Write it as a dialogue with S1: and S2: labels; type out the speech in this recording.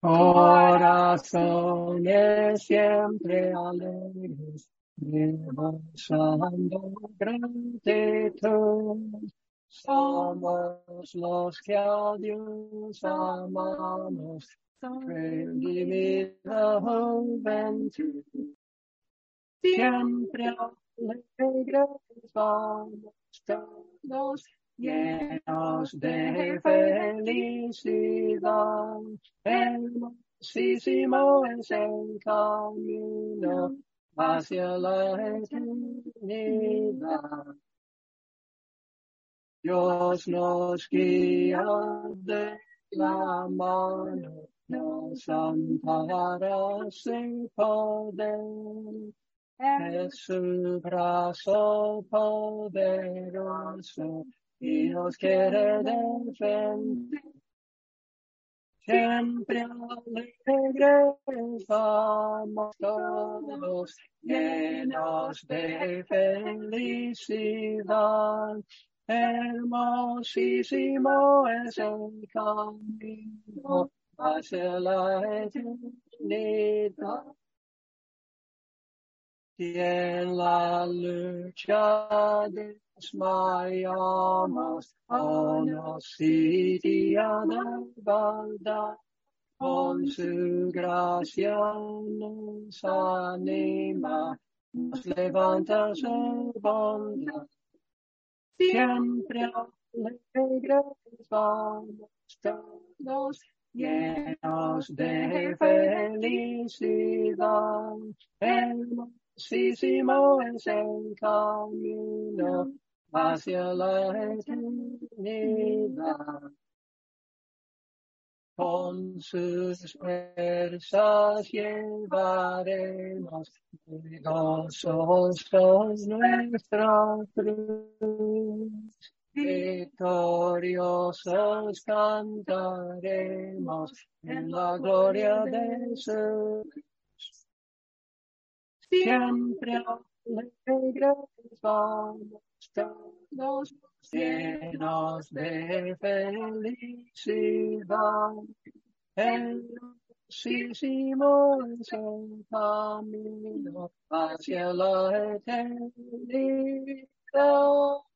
S1: Corazones siempre alegres, rebosando gratitud. Somos los que a Dios amamos, redimida juventud. Siempre alegres vamos todos, llenos de felicidad. Hermosísimo es el camino hacia la eternidad. Dios nos guía de la mano, nos ampara sin poder. Es su brazo poderoso y nos quiere defender. Siempre alegres vamos todos, llenos de felicidad. Hermosísimo es el camino hacia la eternidad. Y en la lucha desmayamos, nos sitía de verdad. Con su gracia nos anima, nos levanta su bondad. Siempre alegres vamos todos, llenos de felicidad. Hermosísimo es el camino hacia la eternidad. Con sus fuerzas llevaremos gozosos nuestra cruz. Victoriosos cantaremos en la gloria de su cruz. Siempre alegres vamos todos, llenos de felicidad. Hermosísimo es el camino hacia la eternidad.